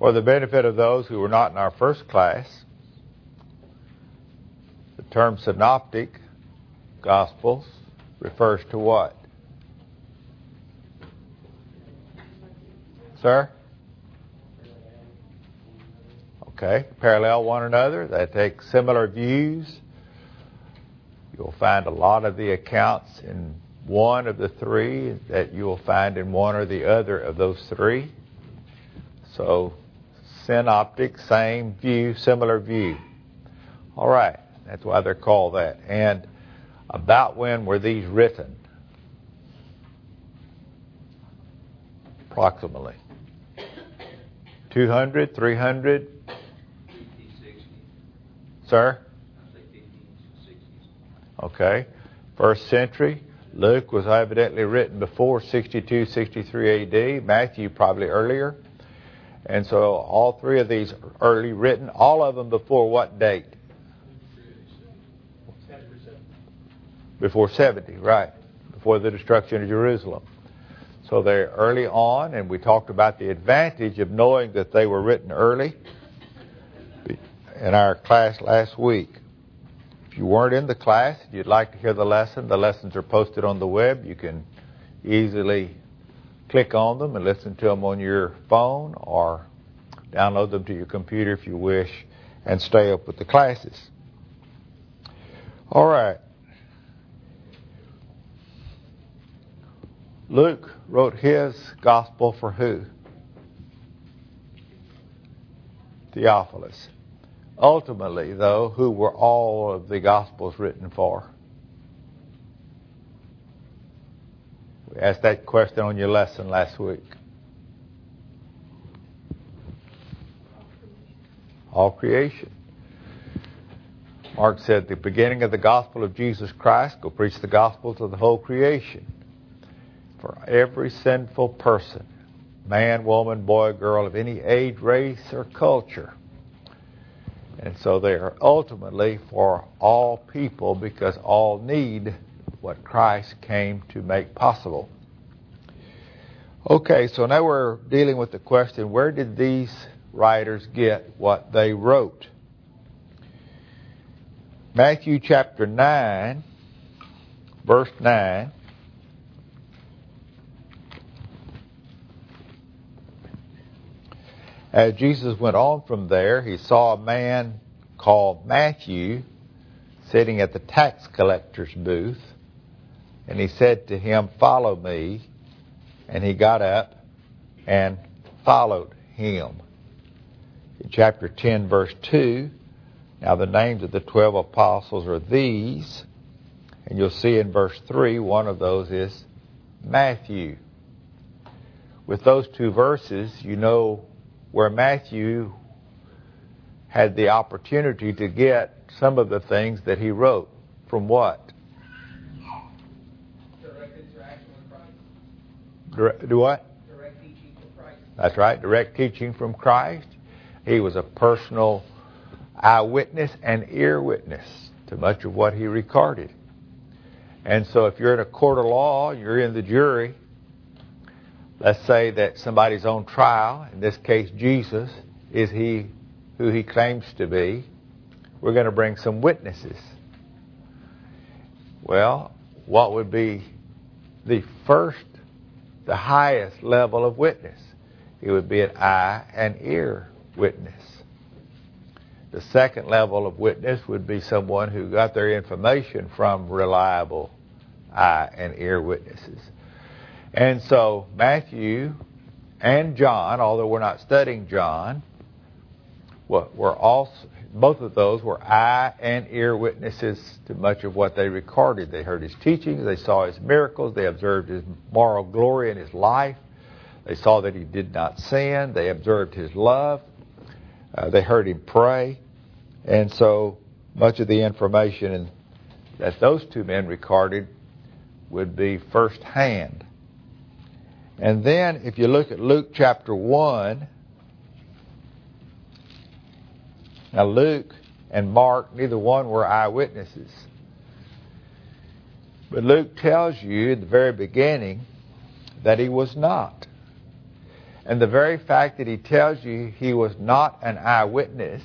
For the benefit of those who were not in our first class, the term synoptic gospels refers to what? Sir? Okay, parallel one another. They take similar views. You'll find a lot of the accounts in one of the three that you will find in one or the other of those three. So, synoptic, same view, similar view. All right, that's why they're called that. And about when were these written? Approximately. 200, 300? 50, 60. Sir? I say 50s, 60s. Okay. First century. Luke was evidently written before 62, 63 AD. Matthew probably earlier. And so all three of these early written, all of them before what date? Before 70, right. Before the destruction of Jerusalem. So they're early on, and we talked about the advantage of knowing that they were written early in our class last week. If you weren't in the class, if you'd like to hear the lessons are posted on the web. You can easily click on them and listen to them on your phone or download them to your computer if you wish and stay up with the classes. All right. Luke wrote his gospel for who? Theophilus. Ultimately, though, who were all of the gospels written for? We asked that question on your lesson last week. All creation. Mark said, the beginning of the gospel of Jesus Christ, go preach the gospel to the whole creation. For every sinful person, man, woman, boy, girl, of any age, race, or culture. And so they are ultimately for all people because all need what Christ came to make possible. Okay, so now we're dealing with the question, where did these writers get what they wrote? Matthew chapter 9, verse 9. As Jesus went on from there, he saw a man called Matthew sitting at the tax collector's booth, and he said to him, "Follow me." And he got up and followed him. In chapter 10, verse 2, now the names of the 12 apostles are these, and you'll see in verse 3, one of those is Matthew. With those two verses, you know where Matthew had the opportunity to get some of the things that he wrote. From what? Direct interaction with Christ. Do what? Direct teaching from Christ. That's right, direct teaching from Christ. He was a personal eyewitness and ear witness to much of what he recorded. And so if you're in a court of law, you're in the jury, let's say that somebody's on trial, in this case Jesus, is he who he claims to be, we're going to bring some witnesses. Well, what would be the highest level of witness? It would be an eye and ear witness. The second level of witness would be someone who got their information from reliable eye and ear witnesses. And so Matthew and John, although we're not studying John, both of those were eye and ear witnesses to much of what they recorded. They heard his teachings, they saw his miracles, they observed his moral glory in his life, they saw that he did not sin, they observed his love, they heard him pray, and so much of the information that those two men recorded would be firsthand. And then, if you look at Luke chapter 1, now Luke and Mark, neither one were eyewitnesses. But Luke tells you at the very beginning that he was not. And the very fact that he tells you he was not an eyewitness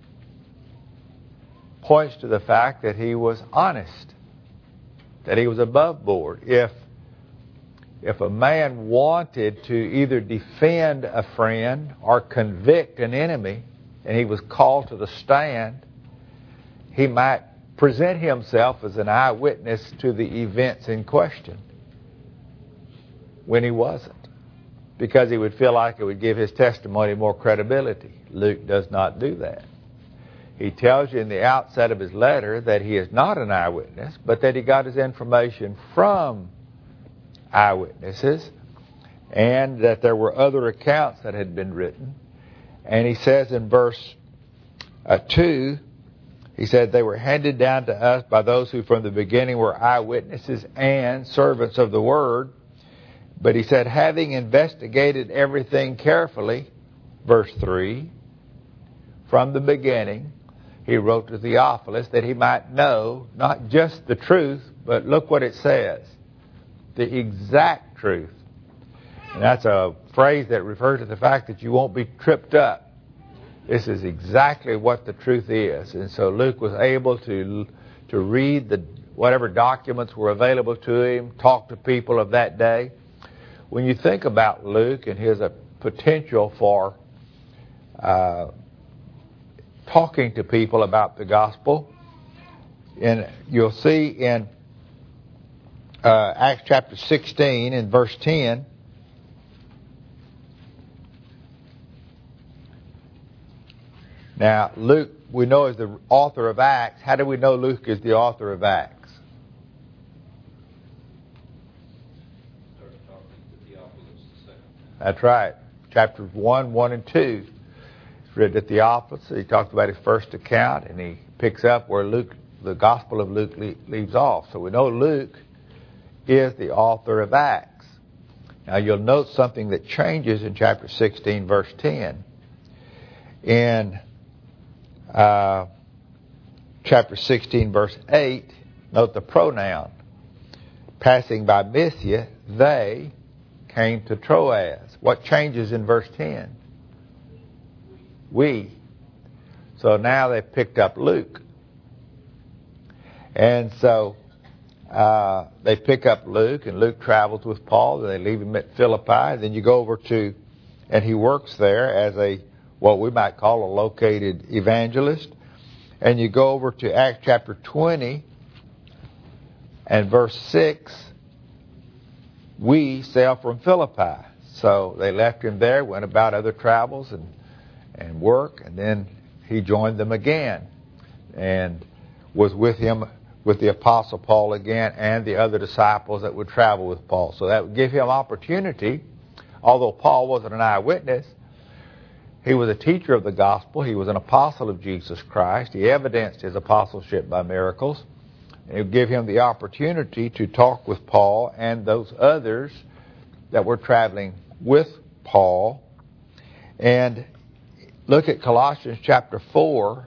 points to the fact that he was honest, that he was above board. If a man wanted to either defend a friend or convict an enemy, and he was called to the stand, he might present himself as an eyewitness to the events in question when he wasn't, because he would feel like it would give his testimony more credibility. Luke does not do that. He tells you in the outset of his letter that he is not an eyewitness, but that he got his information from eyewitnesses, and that there were other accounts that had been written. And he says in verse 2, he said, they were handed down to us by those who from the beginning were eyewitnesses and servants of the word. But he said, having investigated everything carefully, verse 3, from the beginning, he wrote to Theophilus that he might know not just the truth, but look what it says, the exact truth. And that's a phrase that refers to the fact that you won't be tripped up. This is exactly what the truth is. And so Luke was able to read whatever documents were available to him, talk to people of that day. When you think about Luke and his potential for talking to people about the gospel, and you'll see in Acts chapter 16 and verse 10, now Luke we know is the author of Acts. How do we know Luke is the author of Acts? Started talking to Theophilus the second time. That's right. Chapters 1, 1, and 2. It's written to Theophilus. He talked about his first account, and he picks up where the Gospel of Luke leaves off. So we know Luke is the author of Acts. Now you'll note something that changes in chapter 16, verse 10. In chapter 16, verse 8, note the pronoun. Passing by Mysia, they came to Troas. What changes in verse 10? We. So now they've picked up Luke. And so they pick up Luke, and Luke travels with Paul, and they leave him at Philippi. Then you go over to, and he works there as what we might call a located evangelist. And you go over to Acts chapter 20 and verse 6, we sail from Philippi. So they left him there, went about other travels and work, and then he joined them again and was with him, with the Apostle Paul again, and the other disciples that would travel with Paul. So that would give him opportunity. Although Paul wasn't an eyewitness, he was a teacher of the gospel. He was an apostle of Jesus Christ. He evidenced his apostleship by miracles. It would give him the opportunity to talk with Paul and those others that were traveling with Paul. And look at Colossians chapter 4.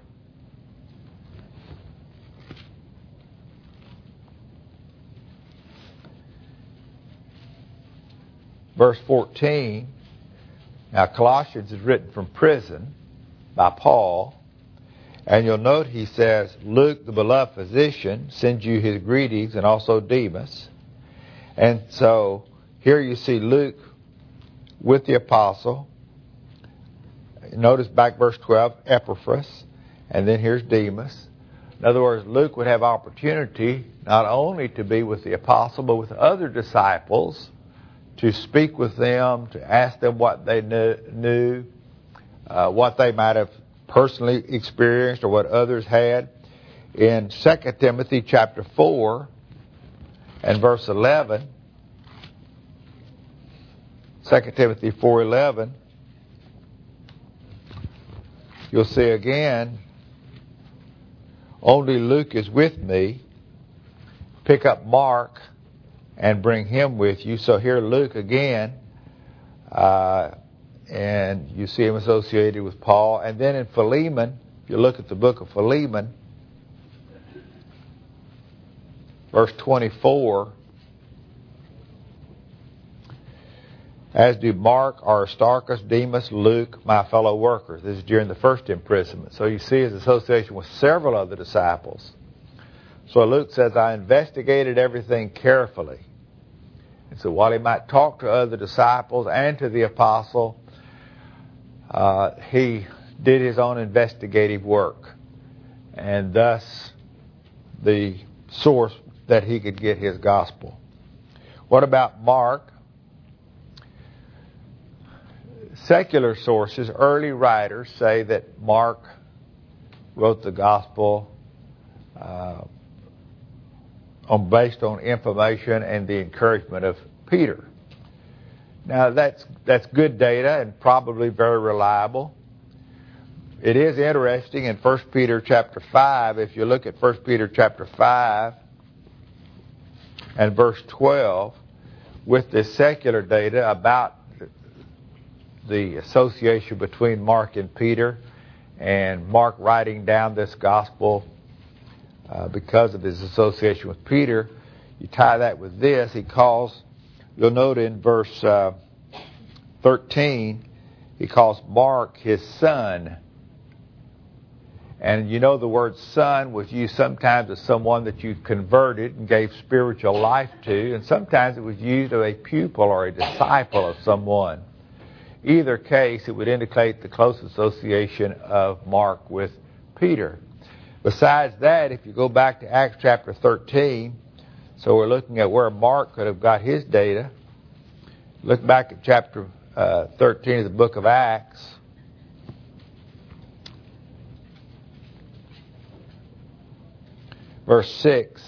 Verse 14. Now, Colossians is written from prison by Paul. And you'll note he says, Luke, the beloved physician, sends you his greetings, and also Demas. And so here you see Luke with the apostle. Notice back verse 12, Epaphras. And then here's Demas. In other words, Luke would have opportunity not only to be with the apostle, but with other disciples, to speak with them, to ask them what they knew, what they might have personally experienced or what others had. In 2 Timothy chapter 4 and verse 11, 2 Timothy 4:11, you'll see again, only Luke is with me. Pick up Mark and bring him with you. So here Luke again, and you see him associated with Paul. And then in Philemon, if you look at the book of Philemon, verse 24, as do Mark, Aristarchus, Demas, Luke, my fellow workers. This is during the first imprisonment. So you see his association with several other disciples. So Luke says, I investigated everything carefully. And so while he might talk to other disciples and to the apostle, he did his own investigative work. And thus the source that he could get his gospel. What about Mark? Secular sources, early writers, say that Mark wrote the gospel based on information and the encouragement of Peter. Now that's good data and probably very reliable. It is interesting in 1 Peter chapter 5, if you look at 1 Peter chapter 5 and verse 12, with the secular data about the association between Mark and Peter, and Mark writing down this gospel because of his association with Peter, you tie that with this. He calls, you'll note in verse 13, he calls Mark his son. And you know the word son was used sometimes as someone that you converted and gave spiritual life to, and sometimes it was used of a pupil or a disciple of someone. Either case, it would indicate the close association of Mark with Peter. Besides that, if you go back to Acts chapter 13, so we're looking at where Mark could have got his data. Look back at chapter 13 of the book of Acts. Verse 6.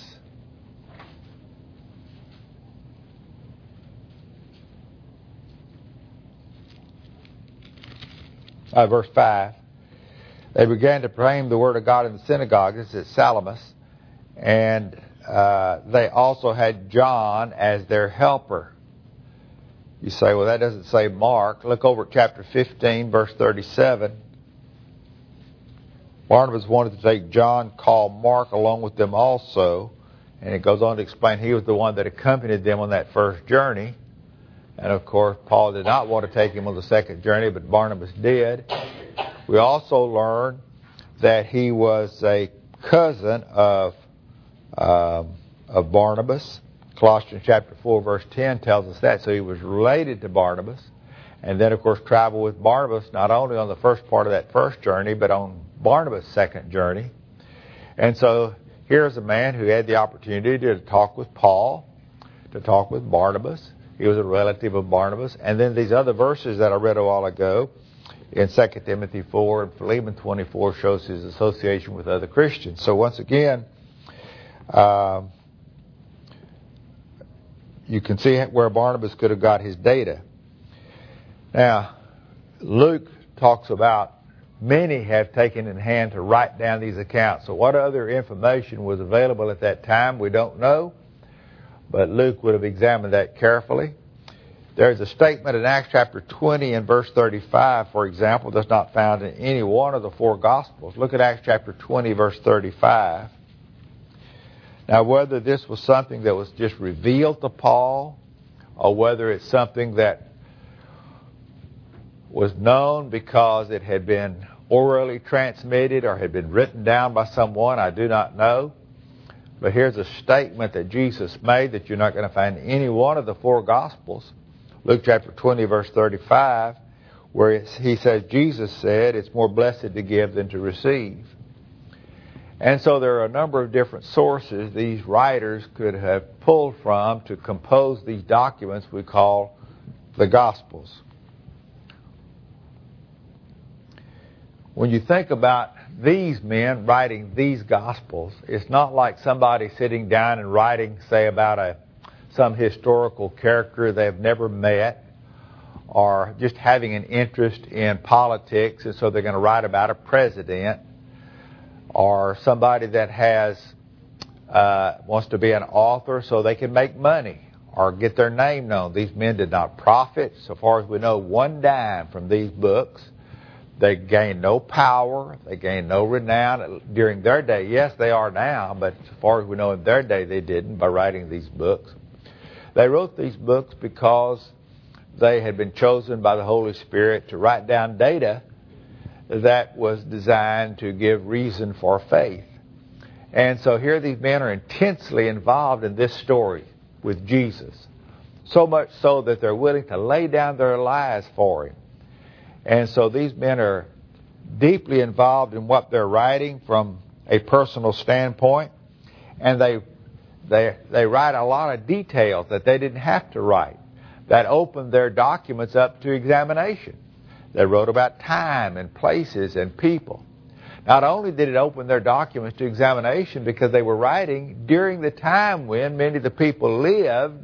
Verse 5. They began to proclaim the word of God in the synagogue. This is at Salamis. And they also had John as their helper. You say, well, that doesn't say Mark. Look over at chapter 15, verse 37. Barnabas wanted to take John, called Mark, along with them also. And it goes on to explain he was the one that accompanied them on that first journey. And of course, Paul did not want to take him on the second journey, but Barnabas did. We also learn that he was a cousin of Barnabas. Colossians chapter 4, verse 10 tells us that. So he was related to Barnabas. And then, of course, traveled with Barnabas not only on the first part of that first journey, but on Barnabas' second journey. And so here's a man who had the opportunity to talk with Paul, to talk with Barnabas. He was a relative of Barnabas. And then these other verses that I read a while ago in 2 Timothy 4 and Philemon 24 shows his association with other Christians. So once again, you can see where Barnabas could have got his data. Now, Luke talks about many have taken in hand to write down these accounts. So what other information was available at that time, we don't know. But Luke would have examined that carefully. There's a statement in Acts chapter 20 and verse 35, for example, that's not found in any one of the four Gospels. Look at Acts chapter 20, verse 35. Now, whether this was something that was just revealed to Paul, or whether it's something that was known because it had been orally transmitted or had been written down by someone, I do not know. But here's a statement that Jesus made that you're not going to find in any one of the four Gospels. Luke chapter 20, verse 35, where he says, Jesus said, it's more blessed to give than to receive. And so there are a number of different sources these writers could have pulled from to compose these documents we call the Gospels. When you think about these men writing these Gospels, it's not like somebody sitting down and writing, say, about some historical character they've never met, or just having an interest in politics, and so they're going to write about a president, or somebody that wants to be an author so they can make money or get their name known. These men did not profit, so far as we know, one dime from these books. They gained no power. They gained no renown during their day. Yes, they are now, but as far as we know in their day, they didn't by writing these books. They wrote these books because they had been chosen by the Holy Spirit to write down data that was designed to give reason for faith. And so here these men are intensely involved in this story with Jesus. So much so that they're willing to lay down their lives for Him. And so these men are deeply involved in what they're writing from a personal standpoint. And they write a lot of details that they didn't have to write, that opened their documents up to examination. They wrote about time and places and people. Not only did it open their documents to examination because they were writing during the time when many of the people lived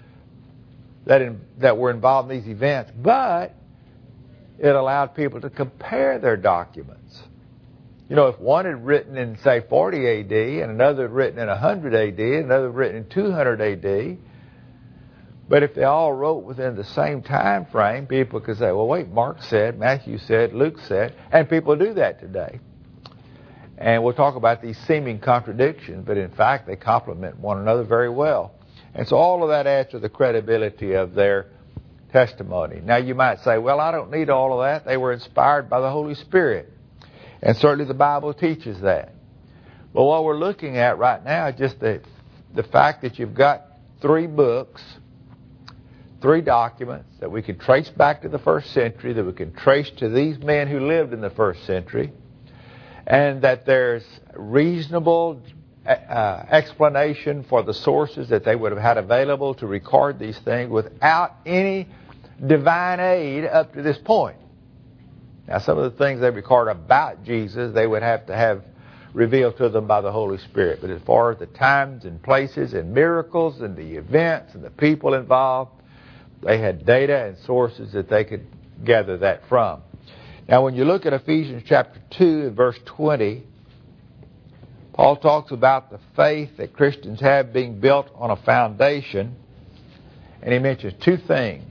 that were involved in these events, but it allowed people to compare their documents. You know, if one had written in, say, 40 AD, and another had written in 100 AD, and another had written in 200 AD, but if they all wrote within the same time frame, people could say, well, wait, Mark said, Matthew said, Luke said, and people do that today. And we'll talk about these seeming contradictions, but in fact, they complement one another very well. And so all of that adds to the credibility of their testimony. Now, you might say, well, I don't need all of that. They were inspired by the Holy Spirit. And certainly the Bible teaches that. But what we're looking at right now is just the fact that you've got 3 books, 3 documents that we can trace back to the first century, that we can trace to these men who lived in the first century, and that there's reasonable explanation for the sources that they would have had available to record these things without any divine aid up to this point. Now, some of the things they record about Jesus, they would have to have revealed to them by the Holy Spirit. But as far as the times and places and miracles and the events and the people involved, they had data and sources that they could gather that from. Now, when you look at Ephesians chapter 2 and verse 20, Paul talks about the faith that Christians have being built on a foundation, and he mentions 2 things.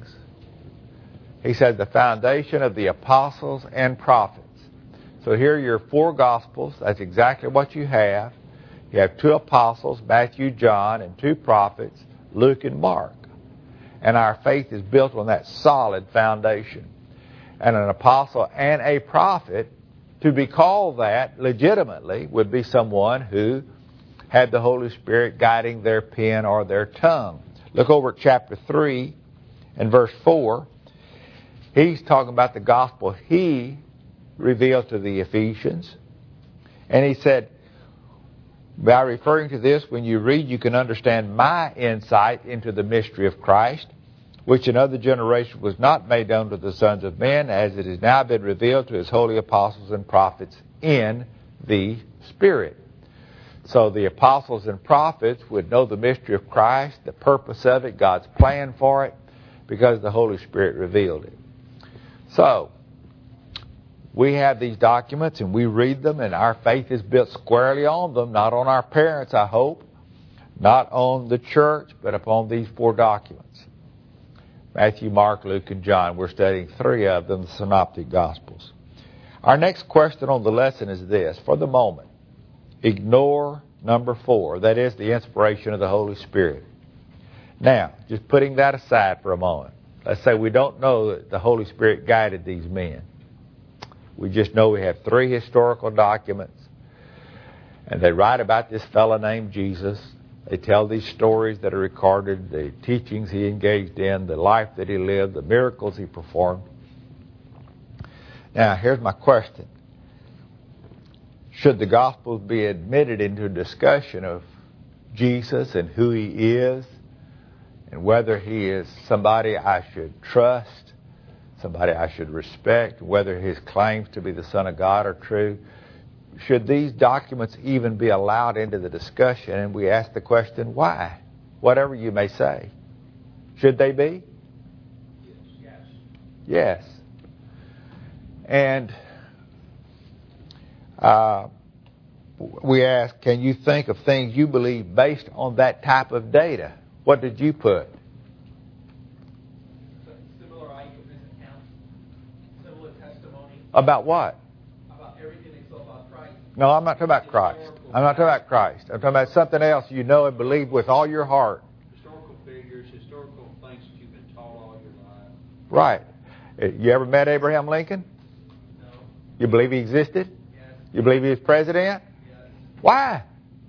He said the foundation of the apostles and prophets. So here are your 4 gospels. That's exactly what you have. You have 2 apostles, Matthew, John, and 2 prophets, Luke and Mark. And our faith is built on that solid foundation. And an apostle and a prophet, to be called that legitimately, would be someone who had the Holy Spirit guiding their pen or their tongue. Look over at chapter 3 and verse 4. He's talking about the gospel he revealed to the Ephesians. And he said, by referring to this, when you read, you can understand my insight into the mystery of Christ, which in other generations was not made known to the sons of men, as it has now been revealed to his holy apostles and prophets in the Spirit. So the apostles and prophets would know the mystery of Christ, the purpose of it, God's plan for it, because the Holy Spirit revealed it. So, we have these documents and we read them, and our faith is built squarely on them, not on our parents, I hope, not on the church, but upon these 4 documents. Matthew, Mark, Luke, and John. We're studying 3 of them, the Synoptic Gospels. Our next question on the lesson is this. For the moment, ignore number 4, that is the inspiration of the Holy Spirit. Now, just putting that aside for a moment, let's say we don't know that the Holy Spirit guided these men. We just know we have 3 historical documents, and they write about this fellow named Jesus. They tell these stories that are recorded, the teachings he engaged in, the life that he lived, the miracles he performed. Now, here's my question. Should the Gospels be admitted into a discussion of Jesus and who he is, and whether he is somebody I should trust, somebody I should respect, whether his claims to be the Son of God are true? Should these documents even be allowed into the discussion? And we ask the question, why? Whatever you may say. Should they be? Yes. Yes. And we ask, can you think of things you believe based on that type of data? What did you put? Similar eyewitness accounts, similar testimony. About what? About everything they saw about Christ. No, I'm not talking about Christ. I'm not talking about Christ. I'm talking about something else you know and believe with all your heart. Historical figures, historical things that you've been taught all your life. Right. You ever met Abraham Lincoln? No. You believe he existed? Yes. You believe he was president? Yes. Why?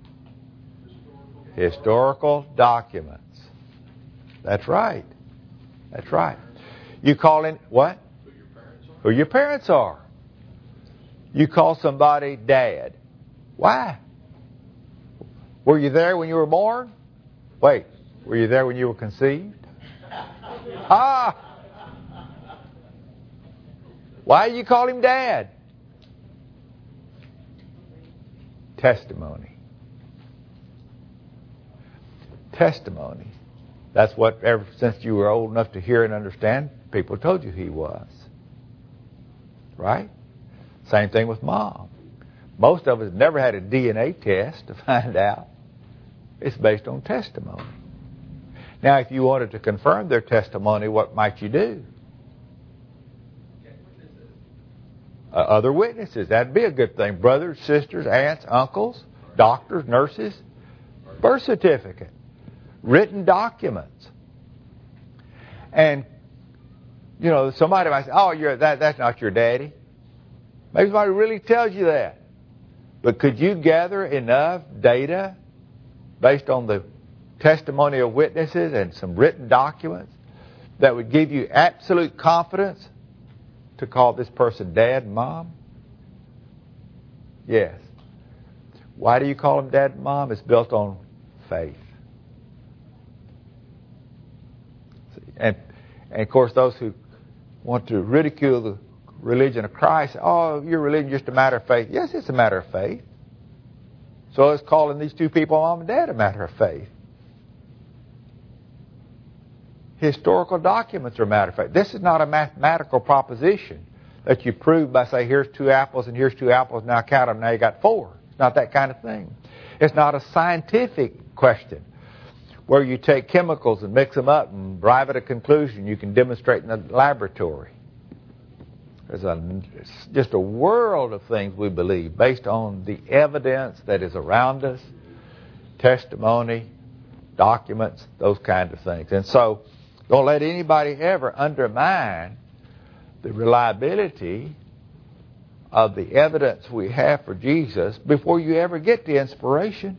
Historical documents. That's right. That's right. You call in what? Who your parents are? Who your parents are. You call somebody dad. Why? Were you there when you were born? Wait, were you there when you were conceived? Ah! Why do you call him dad? Testimony. Testimony. That's what, ever since you were old enough to hear and understand, people told you he was. Right? Same thing with mom. Most of us never had a DNA test to find out. It's based on testimony. Now, if you wanted to confirm their testimony, what might you do? Other witnesses. That'd be a good thing. Brothers, sisters, aunts, uncles, doctors, nurses. Birth certificate. Written documents. And, you know, somebody might say, oh, that's not your daddy. Maybe somebody really tells you that. But could you gather enough data based on the testimony of witnesses and some written documents that would give you absolute confidence to call this person dad and mom? Yes. Why do you call them dad and mom? It's built on faith. And of course, those who want to ridicule the religion of Christ, oh, your religion is just a matter of faith. Yes, it's a matter of faith. So it's calling these two people mom and dad a matter of faith. Historical documents are a matter of faith. This is not a mathematical proposition that you prove by saying, here's 2 apples and here's 2 apples, now count them, now you got 4. It's not that kind of thing. It's not a scientific question where you take chemicals and mix them up and arrive at a conclusion you can demonstrate in the laboratory. There's just a world of things we believe based on the evidence that is around us, testimony, documents, those kinds of things. And so, don't let anybody ever undermine the reliability of the evidence we have for Jesus before you ever get to inspiration.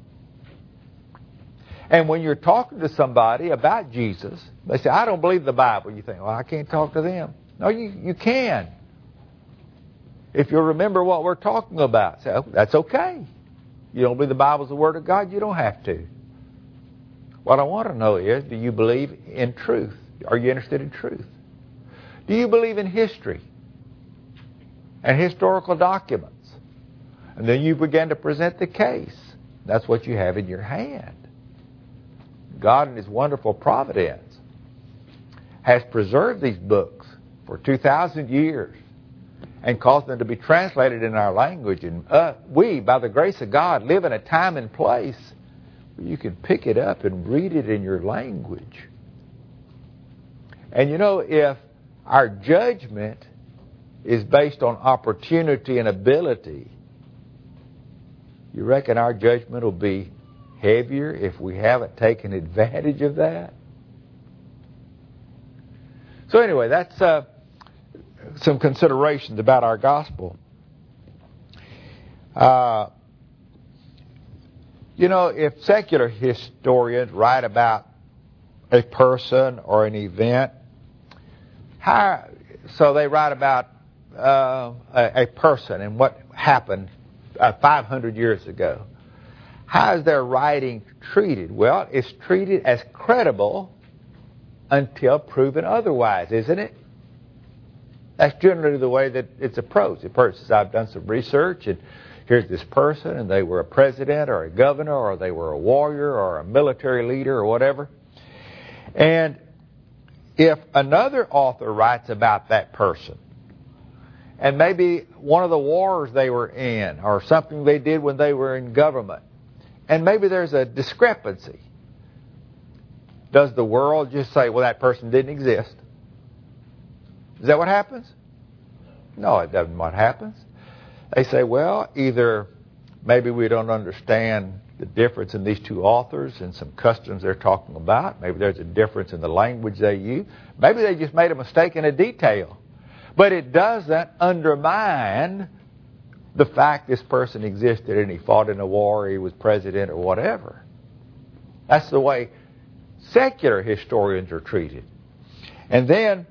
And when you're talking to somebody about Jesus, they say, I don't believe the Bible. You think, well, I can't talk to them. No, you can. If you'll remember what we're talking about, say, oh, that's okay. You don't believe the Bible's the Word of God, you don't have to. What I want to know is, do you believe in truth? Are you interested in truth? Do you believe in history and historical documents? And then you begin to present the case. That's what you have in your hand. God in His wonderful providence has preserved these books for 2,000 years and caused them to be translated in our language. And we, by the grace of God, live in a time and place where you can pick it up and read it in your language. And you know, if our judgment is based on opportunity and ability, you reckon our judgment will be heavier if we haven't taken advantage of that? So anyway, that's some considerations about our gospel. You know, if secular historians write about a person or an event, so they write about a person and what happened 500 years ago. How is their writing treated? Well, it's treated as credible until proven otherwise, isn't it? That's generally the way that it's approached. The person says, I've done some research, and here's this person, and they were a president or a governor, or they were a warrior or a military leader or whatever. And if another author writes about that person, and maybe one of the wars they were in, or something they did when they were in government, and maybe there's a discrepancy, does the world just say, well, that person didn't exist? Is that what happens? No, it doesn't what happens. They say, well, either Maybe we don't understand the difference in these two authors and some customs they're talking about. Maybe there's a difference in the language they use. Maybe they just made a mistake in a detail. But it doesn't undermine the fact this person existed and he fought in a war, or he was president or whatever. That's the way secular historians are treated. And then,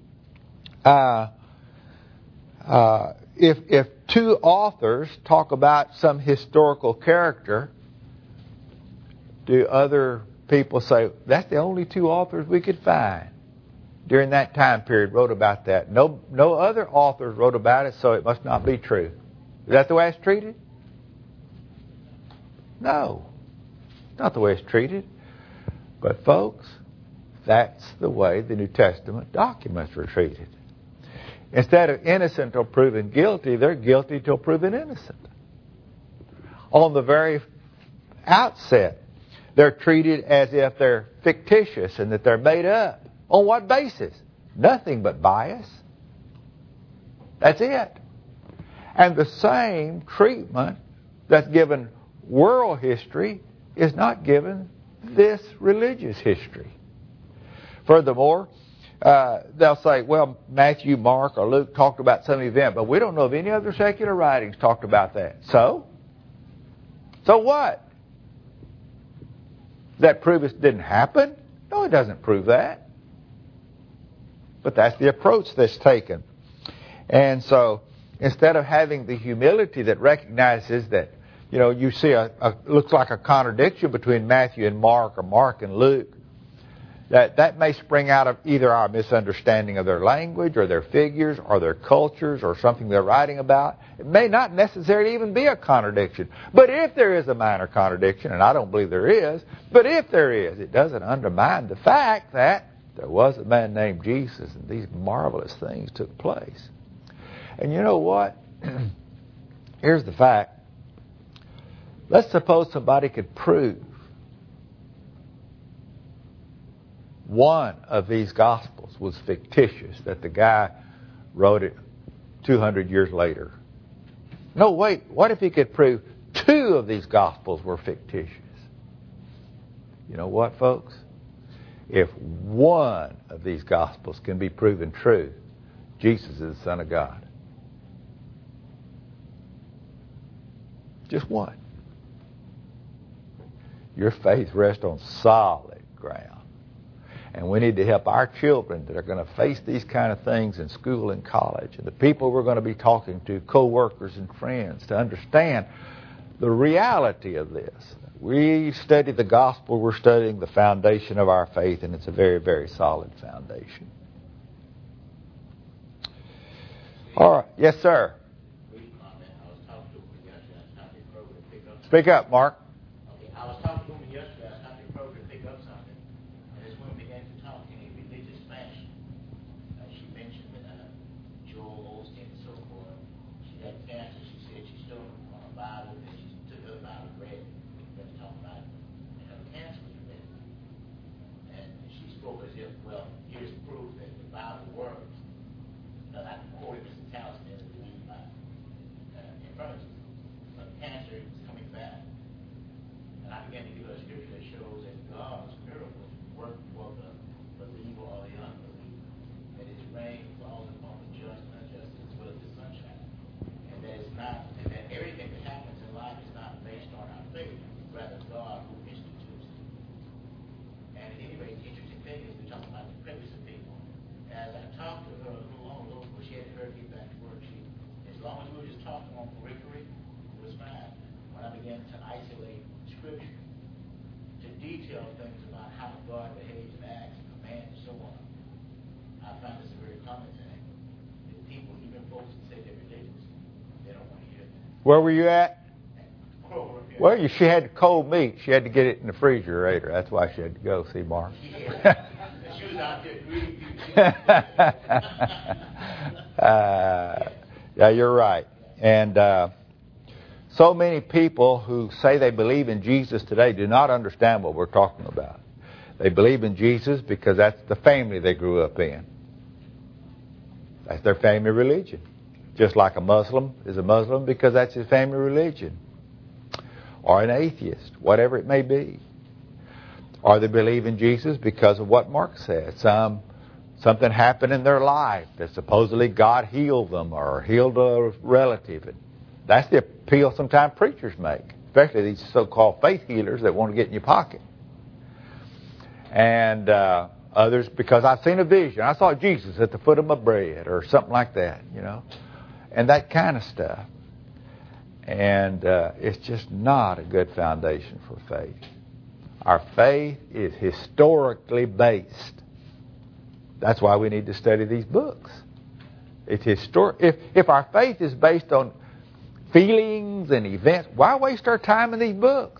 if two authors talk about some historical character, do other people say, that's the only two authors we could find during that time period wrote about that? No other authors wrote about it, so it must not be true. Is that the way it's treated? No. It's not the way it's treated. But folks, that's the way the New Testament documents were treated. Instead of innocent till proven guilty, they're guilty till proven innocent. On the very outset, they're treated as if they're fictitious and that they're made up. On what basis? Nothing but bias. That's it. And the same treatment that's given world history is not given this religious history. Furthermore, they'll say, well, Matthew, Mark, or Luke talked about some event, but we don't know of any other secular writings talked about that. So what? Does that prove it didn't happen? No, it doesn't prove that. But that's the approach that's taken. And so, instead of having the humility that recognizes that, you see looks like a contradiction between Matthew and Mark, or Mark and Luke, that may spring out of either our misunderstanding of their language, or their figures, or their cultures, or something they're writing about. It may not necessarily even be a contradiction. But if there is a minor contradiction, and I don't believe there is, but if there is, it doesn't undermine the fact that there was a man named Jesus, and these marvelous things took place. And you know what? Here's the fact. Let's suppose somebody could prove one of these Gospels was fictitious, that the guy wrote it 200 years later. No, wait. What if he could prove two of these Gospels were fictitious? You know what, folks? If one of these Gospels can be proven true, Jesus is the Son of God. Just one. Your faith rests on solid ground. And we need to help our children that are going to face these kind of things in school and college, and the people we're going to be talking to, co-workers and friends, to understand the reality of this. We study the gospel, we're studying the foundation of our faith, and it's a very, very solid foundation. All right. Yes, sir. Speak up, Mark. Okay, I was talking to him yesterday. I stopped the program to pick up something, and this woman began to talk in a religious fashion. She mentioned Joel Osteen and so forth. She had cancer. She said she stole a Bible, and she took her Bible, read it, and talked about it, and her cancer was remitted. And she spoke as if, well, here's proof that the Bible works. I quoted Mr. Townsend in front of you. But cancer is coming back. And I began to give a scripture that shows that God's miracles work for the believer or the unbeliever. That His rain falls upon the just and unjust as well as the sunshine. And that everything that happens in life is not based on our faith, rather God who institutes it. And at any rate, the interesting thing is we talk about the prejudice of people. As I talked to her a little long ago, before she had to hurry back to work, as long as we were just talking on periphery, it was fine. When I began to isolate Scripture, to detail things about how God behaves and acts and commands and so on, I found this a very common thing. That people, even folks that say they're religious, they don't want to hear that. Where were you at? Kroger. Well, she had cold meat. She had to get it in the refrigerator. That's why she had to go see Mark. Yeah. She was out there greeting people. Yeah, you're right. And so many people who say they believe in Jesus today do not understand what we're talking about. They believe in Jesus because that's the family they grew up in. That's their family religion. Just like a Muslim is a Muslim because that's his family religion. or an atheist, whatever it may be. Or they believe in Jesus because of what Mark said. Something happened in their life that supposedly God healed them or healed a relative. And that's the appeal sometimes preachers make, especially these so-called faith healers that want to get in your pocket. And others, because I've seen a vision. I saw Jesus at the foot of my bed or something like that, you know, and that kind of stuff. And it's just not a good foundation for faith. Our faith is historically based. That's why we need to study these books. It's if our faith is based on feelings and events, why waste our time in these books?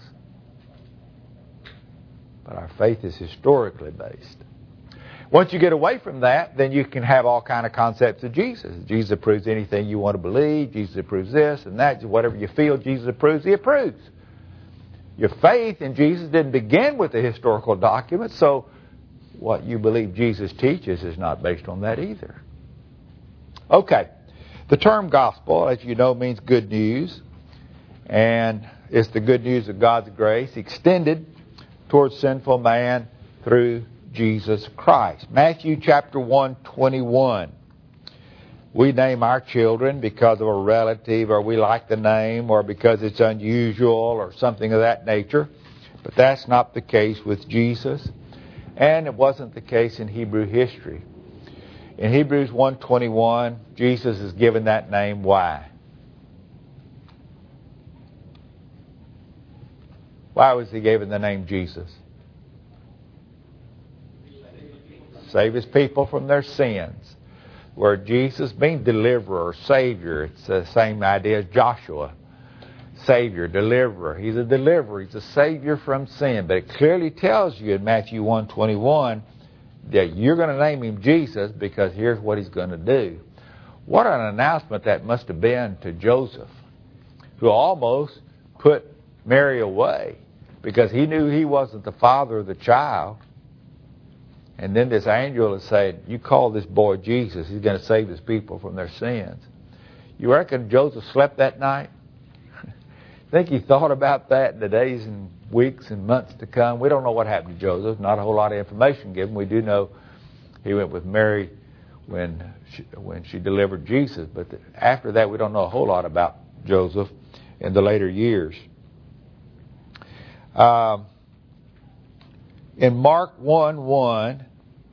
But our faith is historically based. Once you get away from that, then you can have all kind of concepts of Jesus. Jesus approves anything you want to believe. Jesus approves this and that. Whatever you feel Jesus approves, He approves. Your faith in Jesus didn't begin with the historical documents, so what you believe Jesus teaches is not based on that either. Okay. The term gospel, as you know, means good news. And it's the good news of God's grace extended towards sinful man through Jesus Christ. Matthew chapter 1:21. We name our children because of a relative, or we like the name, or because it's unusual, or something of that nature. But that's not the case with Jesus. And it wasn't the case in Hebrew history. In Hebrews 1:21, Jesus is given that name. Why? Why was He given the name Jesus? Save His people from their sins. Where Jesus being deliverer, Savior, it's the same idea as Joshua. Savior, deliverer. He's a deliverer. He's a Savior from sin. But it clearly tells you in Matthew 1:21 that you're going to name Him Jesus because here's what He's going to do. What an announcement that must have been to Joseph, who almost put Mary away because he knew he wasn't the father of the child. And then this angel has said, you call this boy Jesus. He's going to save His people from their sins. You reckon Joseph slept that night? Think he thought about that in the days and weeks and months to come? We don't know what happened to Joseph. Not a whole lot of information given. We do know he went with Mary when she delivered Jesus. But after that, we don't know a whole lot about Joseph in the later years. In Mark 1:1,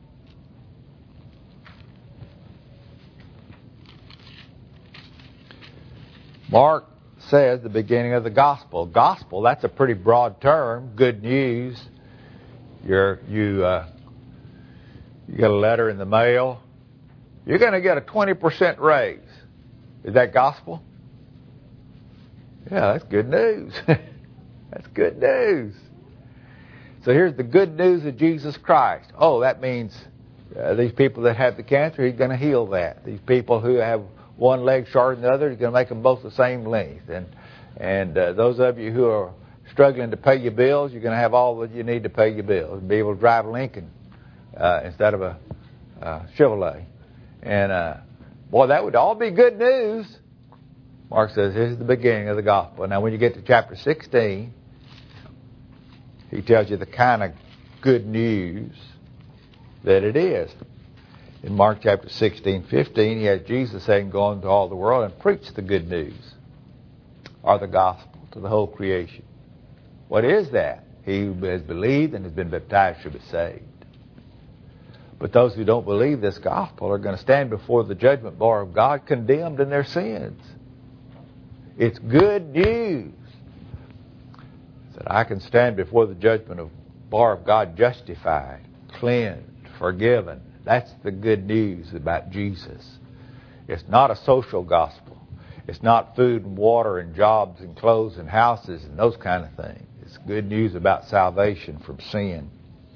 Mark says the beginning of the gospel. Gospel, that's a pretty broad term. Good news. You get a letter in the mail. You're going to get a 20% raise. Is that gospel? Yeah, that's good news. That's good news. So here's the good news of Jesus Christ. Oh, that means these people that have the cancer, He's going to heal that. These people who have one leg shorter than the other, He's going to make them both the same length. And those of you who are struggling to pay your bills, you're going to have all that you need to pay your bills. Be able to drive a Lincoln instead of a Chevrolet. And boy, that would all be good news. Mark says, here's the beginning of the gospel. Now, when you get to chapter 16, he tells you the kind of good news that it is. In Mark chapter 16:15, he has Jesus saying, go into all the world and preach the good news, or the gospel, to the whole creation. What is that? He who has believed and has been baptized shall be saved. But those who don't believe this gospel are going to stand before the judgment bar of God condemned in their sins. It's good news that I can stand before the judgment bar of God justified, cleansed, forgiven. That's the good news about Jesus. It's not a social gospel. It's not food and water and jobs and clothes and houses and those kind of things. It's good news about salvation from sin.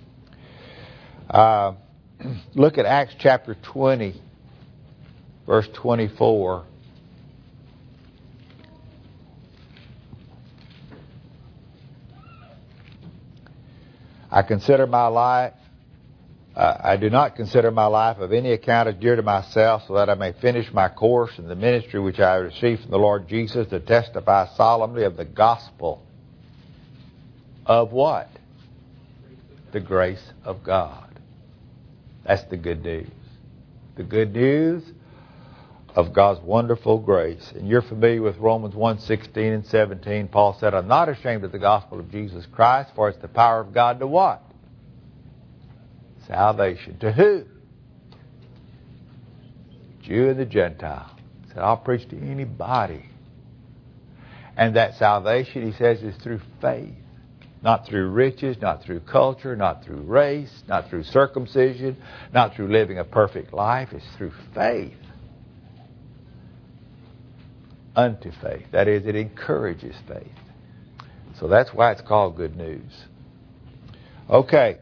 Look at Acts chapter 20, verse 24. I do not consider my life of any account as dear to myself, so that I may finish my course in the ministry which I received from the Lord Jesus, to testify solemnly of the gospel of what? The grace of God. That's the good news. The good news of God's wonderful grace. And you're familiar with Romans 1:16 and 17. Paul said, I'm not ashamed of the gospel of Jesus Christ, for it's the power of God to what? Salvation. To who? Jew and the Gentile. He said, I'll preach to anybody. And that salvation, he says, is through faith. Not through riches, not through culture, not through race, not through circumcision, not through living a perfect life. It's through faith. Unto faith. That is, it encourages faith. So that's why it's called good news. Okay.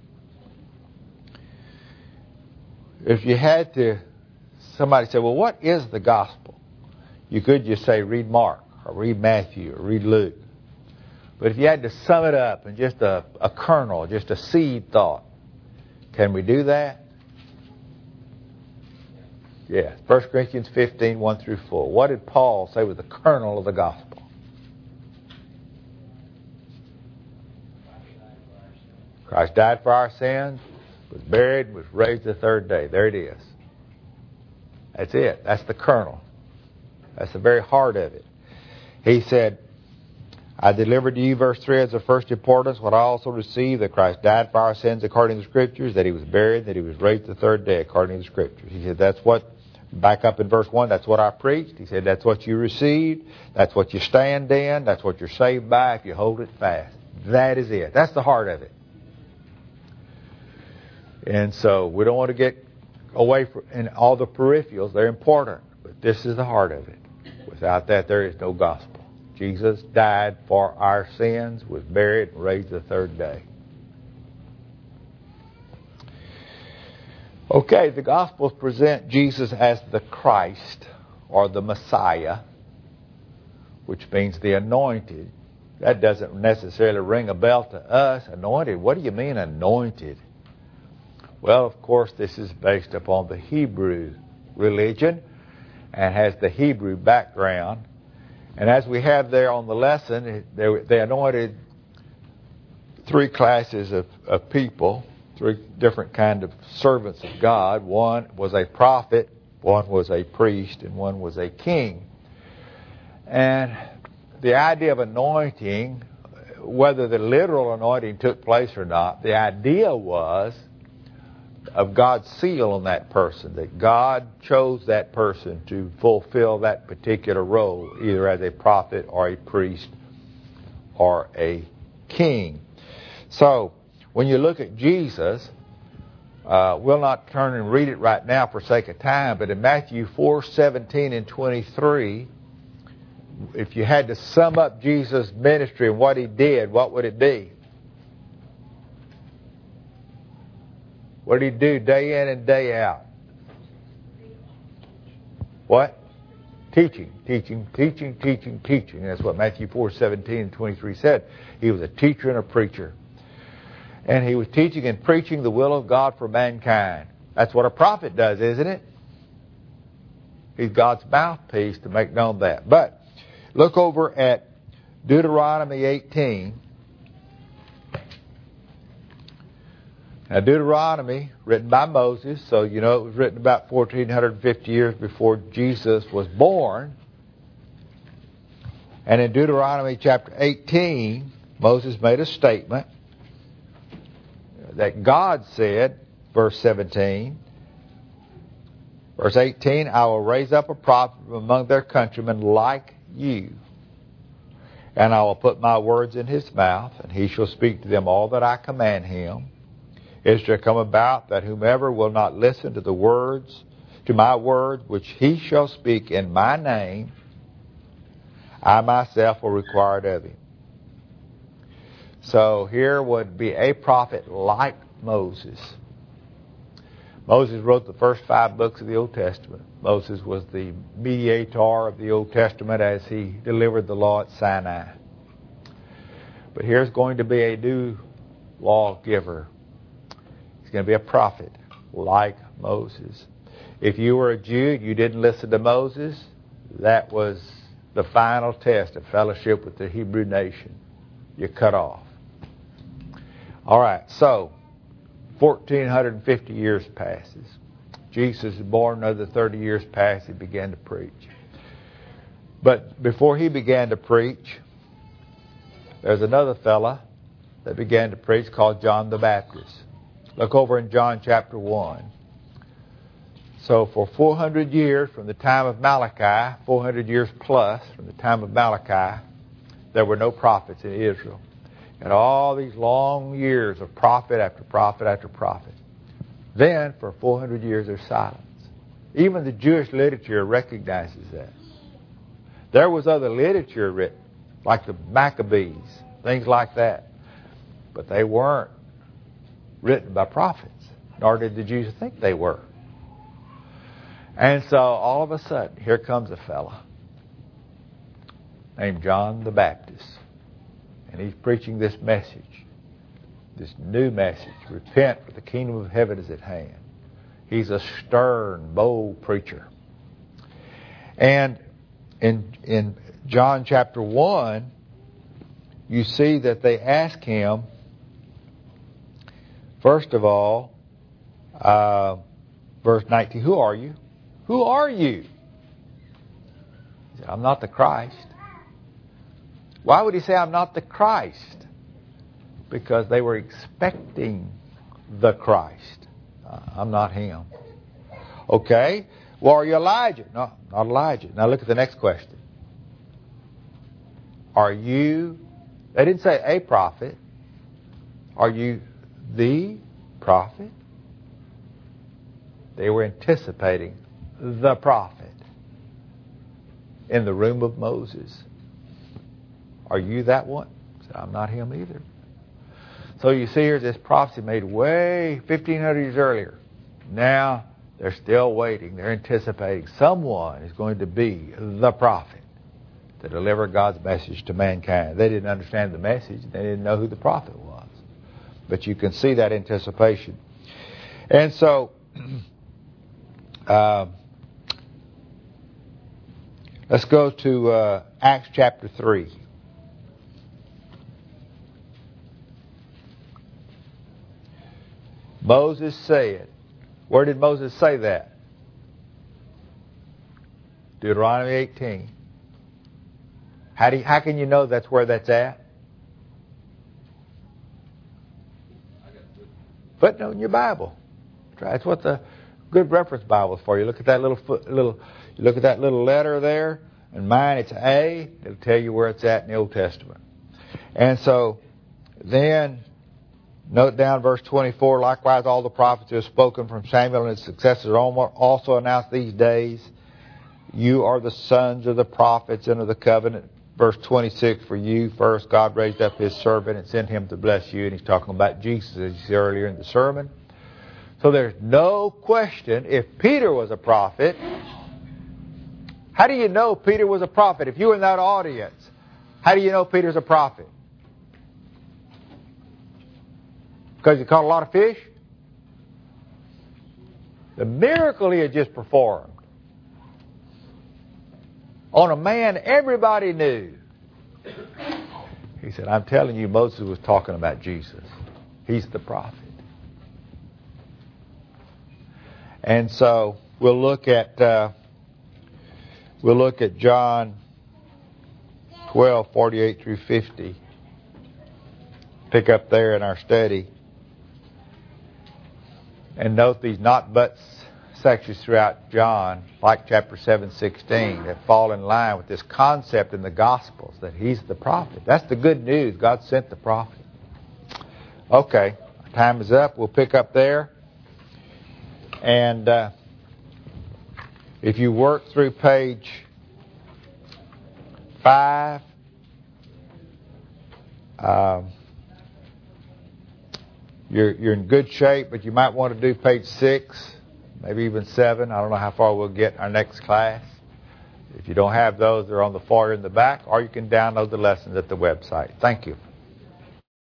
If you had to, somebody said, well, what is the gospel? You could just say, read Mark, or read Matthew, or read Luke. But if you had to sum it up in just a kernel, just a seed thought, can we do that? Yes. 1 Corinthians 15, 1 through 4. What did Paul say was the kernel of the gospel? Christ died for our sins, was buried, was raised the third day. There it is. That's it. That's the kernel. That's the very heart of it. He said, I delivered to you, verse 3, as of first importance, what I also received, that Christ died for our sins according to the Scriptures, that He was buried, that He was raised the third day according to the Scriptures. He said, that's what, back up in verse 1, that's what I preached. He said, that's what you received, that's what you stand in, that's what you're saved by if you hold it fast. That is it. That's the heart of it. And so we don't want to get away from in all the peripherals. They're important, but this is the heart of it. Without that, there is no gospel. Jesus died for our sins, was buried, and raised the third day. Okay, the Gospels present Jesus as the Christ, or the Messiah, which means the anointed. That doesn't necessarily ring a bell to us. Anointed? What do you mean anointed? Well, of course, this is based upon the Hebrew religion and has the Hebrew background. And as we have there on the lesson, they anointed three classes of people, three different kind of servants of God. One was a prophet, one was a priest, and one was a king. And the idea of anointing, whether the literal anointing took place or not, the idea was of God's seal on that person, that God chose that person to fulfill that particular role, either as a prophet or a priest or a king. So, when you look at Jesus, we'll not turn and read it right now for sake of time, but in Matthew 4:17 and 23, if you had to sum up Jesus' ministry and what He did, what would it be? What did He do day in and day out? What? Teaching. That's what Matthew 4:17 and 23 said. He was a teacher and a preacher. And He was teaching and preaching the will of God for mankind. That's what a prophet does, isn't it? He's God's mouthpiece to make known that. But look over at Deuteronomy 18. Now, Deuteronomy, written by Moses, so you know it was written about 1,450 years before Jesus was born. And in Deuteronomy chapter 18, Moses made a statement that God said, verse 17, verse 18, I will raise up a prophet from among their countrymen like you, and I will put my words in his mouth, and he shall speak to them all that I command him. It shall come about that whomever will not listen to my words, which he shall speak in my name, I myself will require it of him. So here would be a prophet like Moses. Moses wrote the first 5 books of the Old Testament. Moses was the mediator of the Old Testament as he delivered the law at Sinai. But here's going to be a new lawgiver. He's going to be a prophet like Moses. If you were a Jew and you didn't listen to Moses, that was the final test of fellowship with the Hebrew nation. You're cut off. All right, so 1,450 years passes. Jesus is born, another 30 years pass, he began to preach. But before he began to preach, there's another fella that began to preach called John the Baptist. Look over in John chapter 1. So for 400 years from the time of Malachi, 400 years plus from the time of Malachi, there were no prophets in Israel. And all these long years of prophet after prophet after prophet. Then, for 400 years, there's silence. Even the Jewish literature recognizes that. There was other literature written, like the Maccabees, things like that. But they weren't written by prophets, nor did the Jews think they were. And so, all of a sudden, here comes a fella named John the Baptist. And he's preaching this message, this new message. Repent, for the kingdom of heaven is at hand. He's a stern, bold preacher. And in John chapter 1, you see that they ask him, first of all, verse 19, who are you? Who are you? He said, I'm not the Christ. Why would he say I'm not the Christ? Because they were expecting the Christ. I'm not him. Okay. Well, are you Elijah? No, not Elijah. Now look at the next question. Are you, they didn't say a prophet. Are you the prophet? They were anticipating the prophet in the room of Moses. Are you that one? I said, I'm not him either. So you see here's this prophecy made way 1,500 years earlier. Now they're still waiting. They're anticipating someone is going to be the prophet to deliver God's message to mankind. They didn't understand the message. They didn't know who the prophet was. But you can see that anticipation. And so let's go to Acts chapter 3. Moses said, where did Moses say that? Deuteronomy 18. How can you know that's where that's at? Footnote in your Bible. That's what the good reference Bible is for. You look at that little letter there, and mine it's A. It'll tell you where it's at in the Old Testament. And so then note down verse 24, likewise all the prophets who have spoken from Samuel and his successors also announced these days, you are the sons of the prophets and of the covenant. Verse 26, for you first God raised up his servant and sent him to bless you. And he's talking about Jesus, as you see earlier in the sermon. So there's no question if Peter was a prophet. How do you know Peter was a prophet? If you were in that audience, how do you know Peter's a prophet? Because he caught a lot of fish? The miracle he had just performed on a man everybody knew. He said, I'm telling you, Moses was talking about Jesus. He's the prophet. And so we'll look at John 12:48 through 50. Pick up there in our study. And note these not buts sections throughout John, like chapter 7:16, that fall in line with this concept in the Gospels that he's the prophet. That's the good news. God sent the prophet. Okay, time is up. We'll pick up there. And if you work through page 5, you're in good shape, but you might want to do page 6, maybe even 7. I don't know how far we'll get in our next class. If you don't have those, they're on the foyer in the back, or you can download the lessons at the website. Thank you.